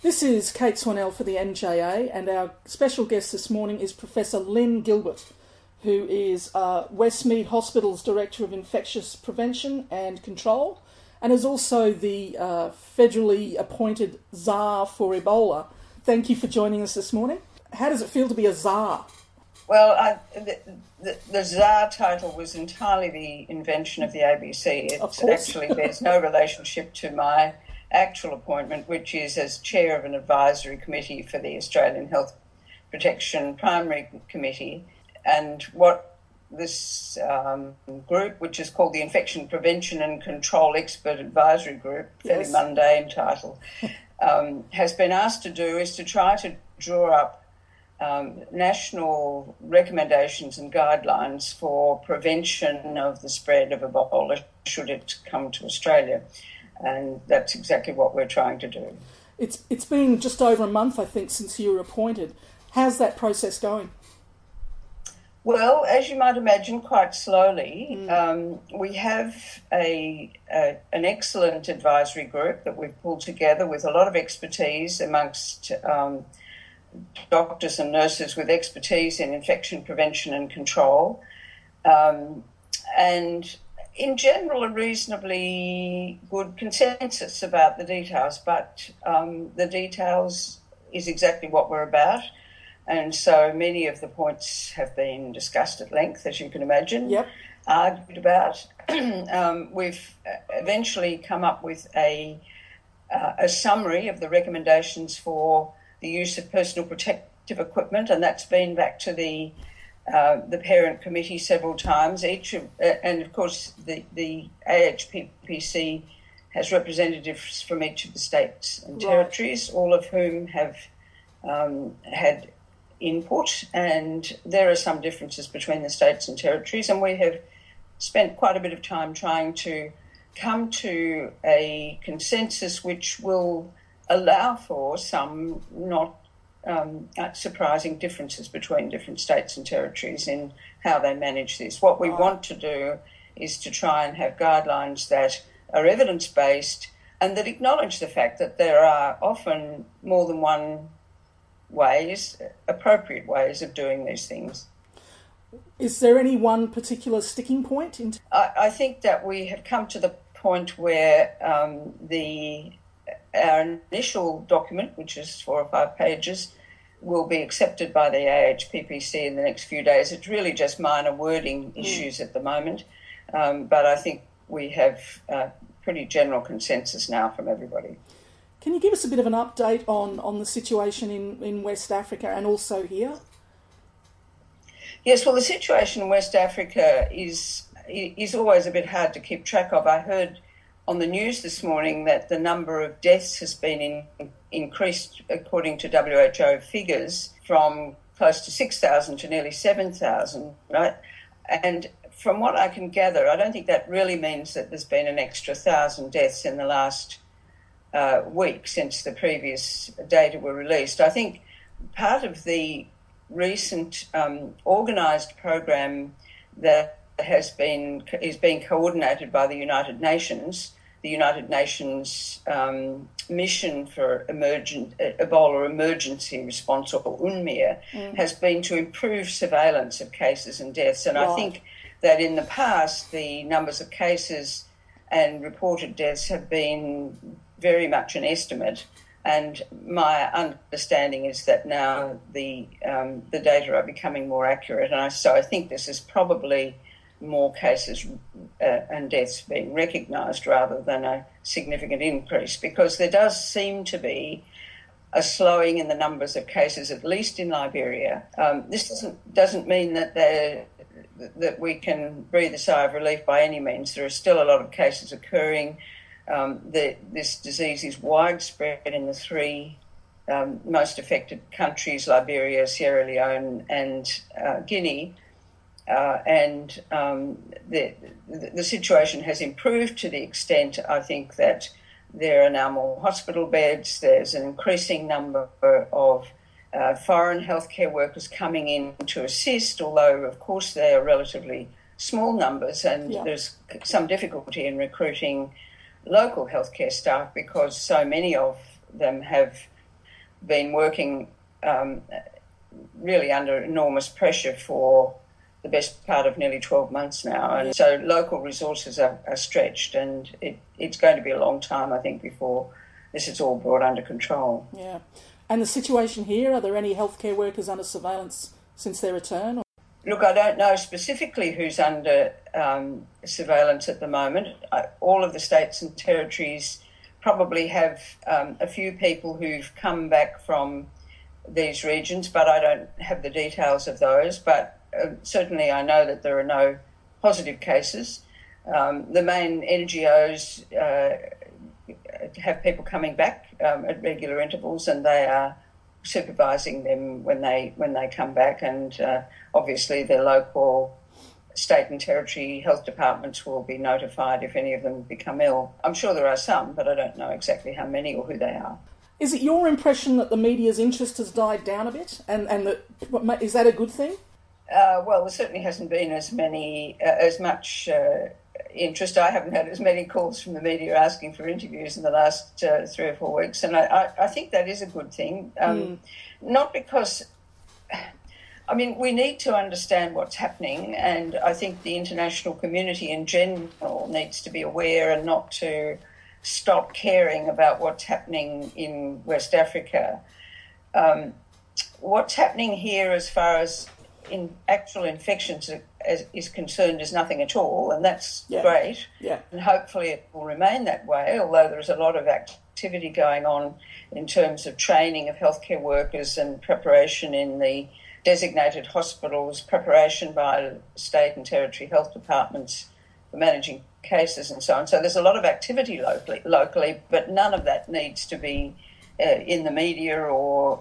This is Kate Swanell for the NJA, and our special guest this morning is Professor Lynn Gilbert, who is Westmead Hospital's Director of Infectious Prevention and Control, and is also the federally appointed Tsar for Ebola. Thank you for joining us this morning. How does it feel to be a Tsar? Well, the Tsar title was entirely the invention of the ABC. It actually bears no relationship to my actual appointment, which is as chair of an advisory committee for the Australian Health Protection Primary Committee. And what this group, which is called the Infection Prevention and Control Expert Advisory Group, fairly mundane title, has been asked to do is to try to draw up national recommendations and guidelines for prevention of the spread of Ebola should it come to Australia. And that's exactly what we're trying to do. It's been just over a month, I think, since you were appointed. How's that process going? Well, as you might imagine, quite slowly. We have an excellent advisory group that we've pulled together with a lot of expertise amongst doctors and nurses with expertise in infection prevention and control. And in general, a reasonably good consensus about the details, but the details is exactly what we're about. And so many of the points have been discussed at length, as you can imagine, argued about. We've eventually come up with a summary of the recommendations for the use of personal protective equipment, and that's been back to the parent committee several times. And of course the AHPPC has representatives from each of the states and territories, all of whom have had input, and there are some differences between the states and territories, and we have spent quite a bit of time trying to come to a consensus which will allow for some not surprising differences between different states and territories in how they manage this. What we want to do is to try and have guidelines that are evidence-based and that acknowledge the fact that there are often more than one appropriate ways of doing these things. Is there any one particular sticking point? I think that we have come to the point where our initial document, which is 4 or 5 pages, will be accepted by the AHPPC in the next few days. It's really just minor wording issues at the moment, but I think we have pretty general consensus now from everybody. Can you give us a bit of an update on the situation in West Africa and also here? Yes, well, the situation in West Africa is always a bit hard to keep track of. I heard on the news this morning that the number of deaths has been increased, according to WHO figures, from close to 6,000 to nearly 7,000, right? And from what I can gather, I don't think that really means that there's been an extra 1,000 deaths in the last week since the previous data were released. I think part of the recent organised program that is being coordinated by the United Nations. The United Nations mission for Ebola emergency response, or UNMIR, has been to improve surveillance of cases and deaths. And I think that in the past, the numbers of cases and reported deaths have been very much an estimate. And my understanding is that now the data are becoming more accurate. And so I think this is probably more cases and deaths being recognised rather than a significant increase, because there does seem to be a slowing in the numbers of cases, at least in Liberia. This doesn't mean that we can breathe a sigh of relief by any means. There are still a lot of cases occurring. This disease is widespread in the 3 most affected countries, Liberia, Sierra Leone and Guinea. And the situation has improved to the extent, I think, that there are now more hospital beds. There's an increasing number of foreign healthcare workers coming in to assist, although, of course, they are relatively small numbers, and there's some difficulty in recruiting local healthcare staff because so many of them have been working really under enormous pressure for the best part of nearly 12 months now. And so local resources are stretched, and it's going to be a long time, I think, before this is all brought under control. Yeah. And the situation here, are there any healthcare workers under surveillance since their return? Look, I don't know specifically who's under surveillance at the moment. All of the states and territories probably have a few people who've come back from these regions, but I don't have the details of those. But certainly I know that there are no positive cases. The main NGOs have people coming back at regular intervals, and they are supervising them when they come back, and obviously the local state and territory health departments will be notified if any of them become ill. I'm sure there are some, but I don't know exactly how many or who they are. Is it your impression that the media's interest has died down a bit, and is that a good thing? Well, there certainly hasn't been as much interest. I haven't had as many calls from the media asking for interviews in the last 3 or 4 weeks, and I think that is a good thing. Not because, I mean, we need to understand what's happening, and I think the international community in general needs to be aware and not to stop caring about what's happening in West Africa. What's happening here as far as in actual infections is concerned is nothing at all, and that's great. Yeah. And hopefully it will remain that way, although there's a lot of activity going on in terms of training of healthcare workers and preparation in the designated hospitals, preparation by state and territory health departments for managing cases and so on. So there's a lot of activity locally, but none of that needs to be in the media or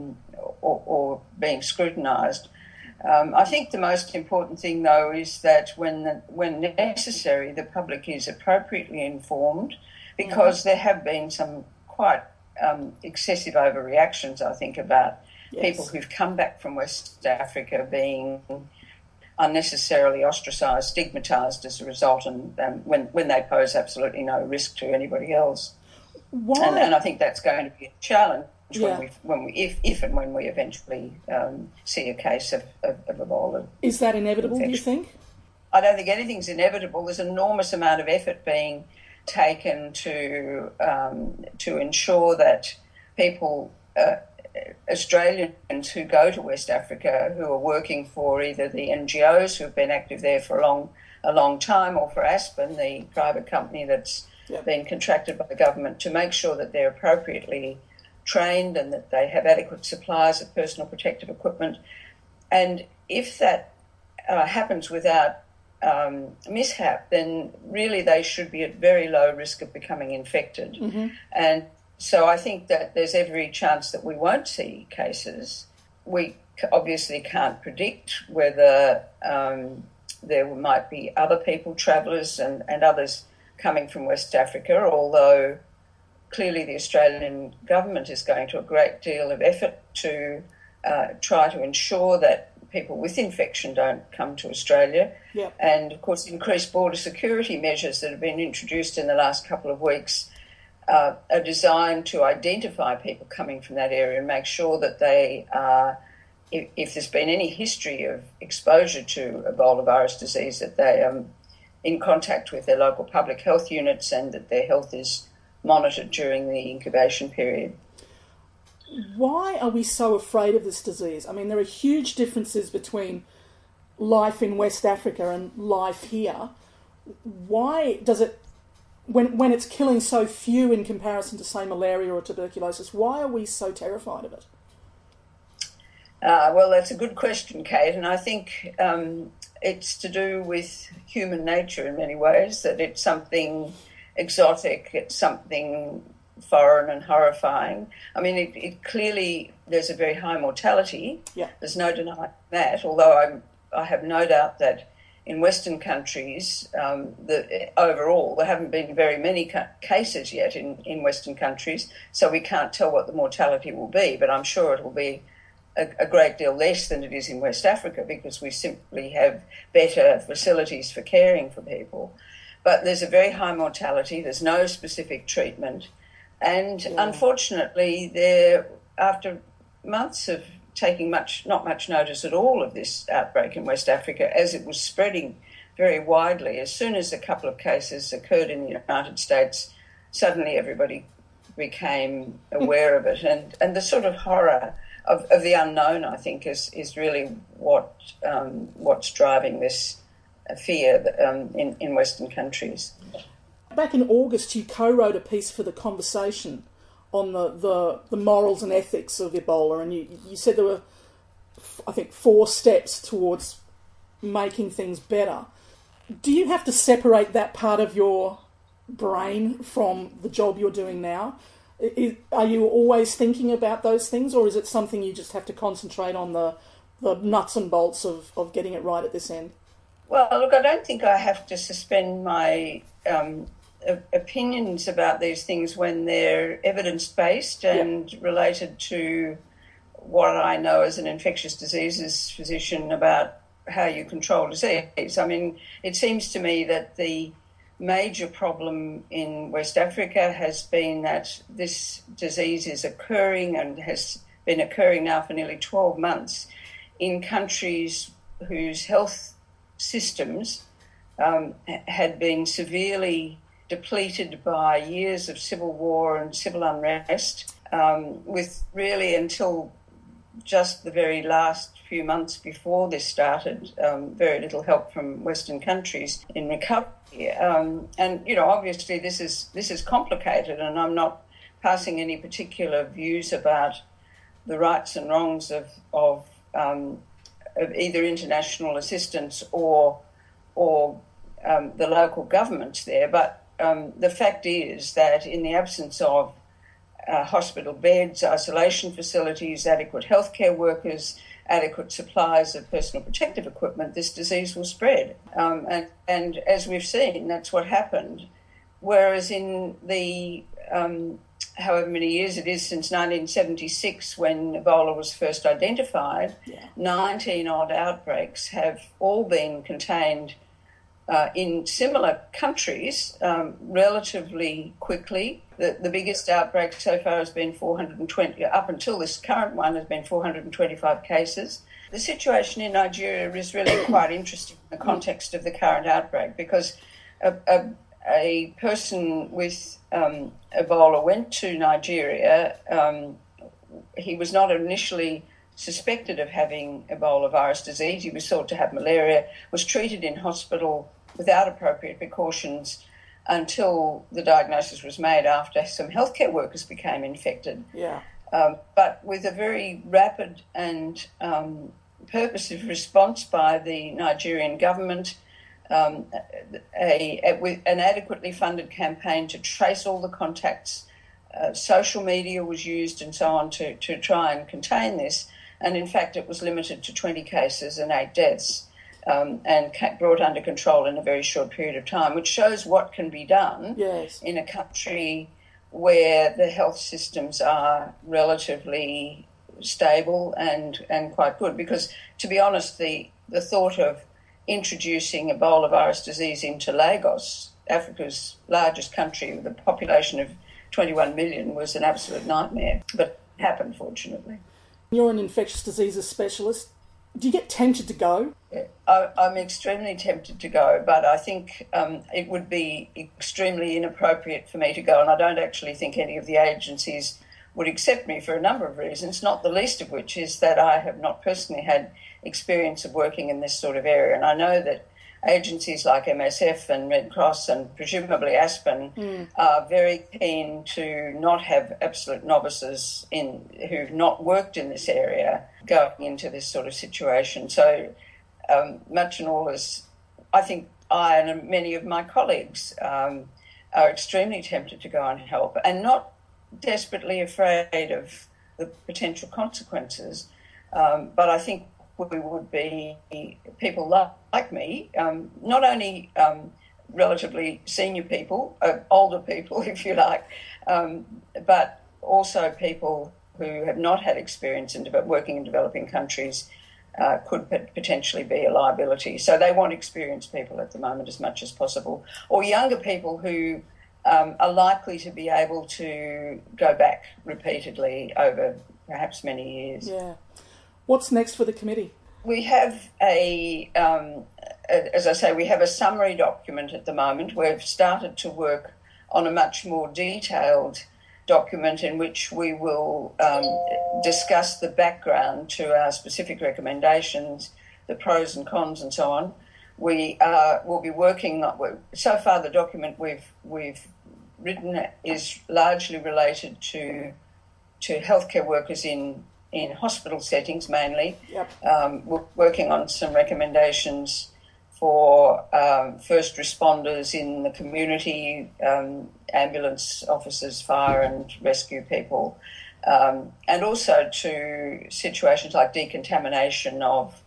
being scrutinised. I think the most important thing, though, is that when necessary, the public is appropriately informed, because there have been some quite excessive overreactions, I think, about people who've come back from West Africa being unnecessarily ostracised, stigmatised as a result, and when they pose absolutely no risk to anybody else. Why? And I think that's going to be a challenge. If and when we eventually see a case of Ebola. Is that inevitable, infection. Do you think? I don't think anything's inevitable. There's an enormous amount of effort being taken to ensure that people, Australians who go to West Africa, who are working for either the NGOs who have been active there for a long time, or for Aspen, the private company that's been contracted by the government, to make sure that they're appropriately trained and that they have adequate supplies of personal protective equipment. And if that happens without mishap, then really they should be at very low risk of becoming infected. Mm-hmm. And so I think that there's every chance that we won't see cases. We obviously can't predict whether there might be other people, travellers and others coming from West Africa, although clearly the Australian government is going to a great deal of effort to try to ensure that people with infection don't come to Australia. Yep. And, of course, increased border security measures that have been introduced in the last couple of weeks are designed to identify people coming from that area and make sure that they are, if there's been any history of exposure to Ebola virus disease, that they are in contact with their local public health units and that their health is monitored during the incubation period. Why are we so afraid of this disease? I mean, there are huge differences between life in West Africa and life here. Why does it, when it's killing so few in comparison to, say, malaria or tuberculosis, why are we so terrified of it? Well, that's a good question, Kate, and I think it's to do with human nature in many ways, that it's something exotic, it's something foreign and horrifying. I mean, it clearly, there's a very high mortality. Yeah. There's no denying that, although I have no doubt that in Western countries, overall, there haven't been very many cases yet in Western countries, so we can't tell what the mortality will be, but I'm sure it will be a great deal less than it is in West Africa, because we simply have better facilities for caring for people. But there's a very high mortality, there's no specific treatment, and unfortunately there after months of taking not much notice at all of this outbreak in West Africa, as it was spreading very widely, as soon as a couple of cases occurred in the United States, suddenly everybody became aware of it. And the sort of horror of the unknown, I think, is really what's driving this fear in Western countries. Back in August, you co-wrote a piece for The Conversation on the morals and ethics of Ebola, and you said there were, I think, 4 steps towards making things better. Do you have to separate that part of your brain from the job you're doing now? Are you always thinking about those things, or is it something you just have to concentrate on the nuts and bolts of getting it right at this end? Well, look, I don't think I have to suspend my opinions about these things when they're evidence-based and related to what I know as an infectious diseases physician about how you control disease. I mean, it seems to me that the major problem in West Africa has been that this disease is occurring and has been occurring now for nearly 12 months in countries whose health systems had been severely depleted by years of civil war and civil unrest, with really until just the very last few months before this started, very little help from Western countries in recovery. And, obviously this is complicated, and I'm not passing any particular views about the rights and wrongs of either international assistance or the local governments there. But the fact is that in the absence of hospital beds, isolation facilities, adequate healthcare workers, adequate supplies of personal protective equipment, this disease will spread. And as we've seen, that's what happened. Whereas in the however many years it is since 1976, when Ebola was first identified, 19-odd outbreaks have all been contained in similar countries relatively quickly. The biggest outbreak so far has been 420, up until this current one, has been 425 cases. The situation in Nigeria is really quite interesting in the context of the current outbreak, because a person with Ebola went to Nigeria. He was not initially suspected of having Ebola virus disease. He was thought to have malaria, was treated in hospital without appropriate precautions until the diagnosis was made after some healthcare workers became infected. But with a very rapid and purposive response by the Nigerian government, with an adequately funded campaign to trace all the contacts, social media was used and so on to try and contain this. And in fact, it was limited to 20 cases and 8 deaths. And brought under control in a very short period of time, which shows what can be done in a country where the health systems are relatively stable and quite good. Because, to be honest, the thought of introducing Ebola virus disease into Lagos, Africa's largest country with a population of 21 million, was an absolute nightmare. But it happened, fortunately. You're an infectious diseases specialist. Do you get tempted to go? I'm extremely tempted to go, but I think it would be extremely inappropriate for me to go, and I don't actually think any of the agencies would accept me for a number of reasons, not the least of which is that I have not personally had experience of working in this sort of area. And I know that agencies like MSF and Red Cross and presumably Aspen are very keen to not have absolute novices who've not worked in this area going into this sort of situation. So much and all as I think I and many of my colleagues are extremely tempted to go and help, and not desperately afraid of the potential consequences. But I think we would be people like me, not only relatively senior people, older people, if you like, but also people who have not had experience in working in developing countries could potentially be a liability. So they want experienced people at the moment as much as possible, or younger people who are likely to be able to go back repeatedly over perhaps many years. Yeah. What's next for the committee? We have as I say, we have a summary document at the moment. We've started to work on a much more detailed document in which we will discuss the background to our specific recommendations, the pros and cons and so on. We'll be working on, so far the document we've written is largely related to healthcare workers in hospital settings mainly. Yep. We're working on some recommendations for first responders in the community, ambulance officers, fire and rescue people, and also to situations like decontamination of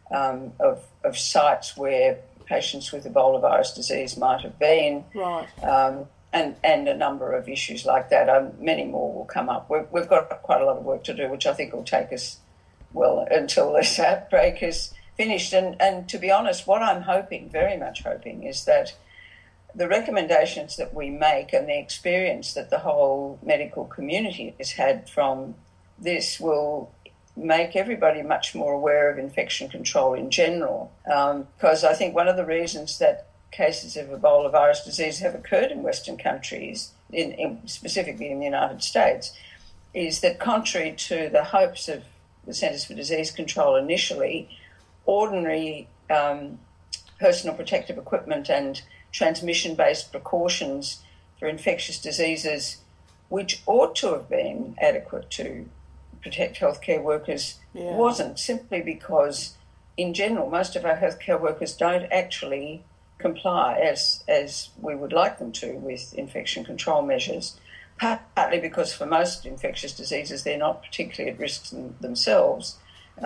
sites where patients with Ebola virus disease might have been. Right. And a number of issues like that. Many more will come up. We've got quite a lot of work to do, which I think will take us, well, until this outbreak is finished. And to be honest, what I'm hoping, very much hoping, is that the recommendations that we make and the experience that the whole medical community has had from this will make everybody much more aware of infection control in general. Because I think one of the reasons that cases of Ebola virus disease have occurred in Western countries, specifically in the United States, is that contrary to the hopes of the Centres for Disease Control initially, ordinary personal protective equipment and transmission-based precautions for infectious diseases, which ought to have been adequate to protect healthcare workers, wasn't, simply because, in general, most of our healthcare workers don't actually comply as we would like them to with infection control measures, partly because for most infectious diseases they're not particularly at risk themselves.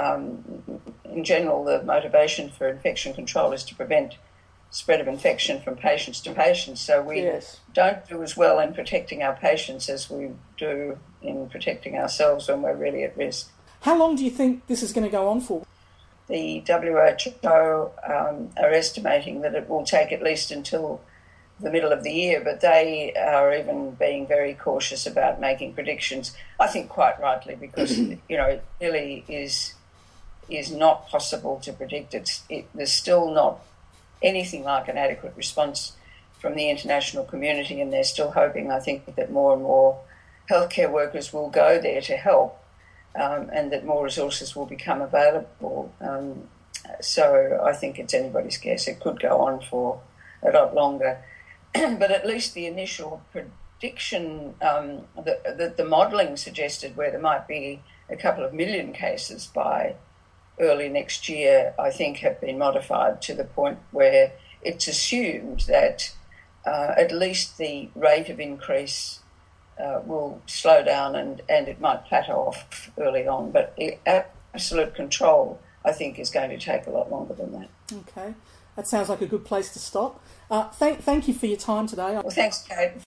In general, the motivation for infection control is to prevent spread of infection from patients to patients, so we don't do as well in protecting our patients as we do in protecting ourselves when we're really at risk. How long do you think this is going to go on for? The WHO are estimating that it will take at least until the middle of the year, but they are even being very cautious about making predictions, I think quite rightly, because it really is not possible to predict. There's still not anything like an adequate response from the international community, and they're still hoping, I think, that more and more healthcare workers will go there to help. And that more resources will become available. So I think it's anybody's guess. It could go on for a lot longer. But at least the initial prediction that the modelling suggested, where there might be a couple of million cases by early next year, I think have been modified to the point where it's assumed that at least the rate of increase will slow down and it might plateau off early on. But absolute control, I think, is going to take a lot longer than that. Okay. That sounds like a good place to stop. Thank you for your time today. Well, thanks, Kate.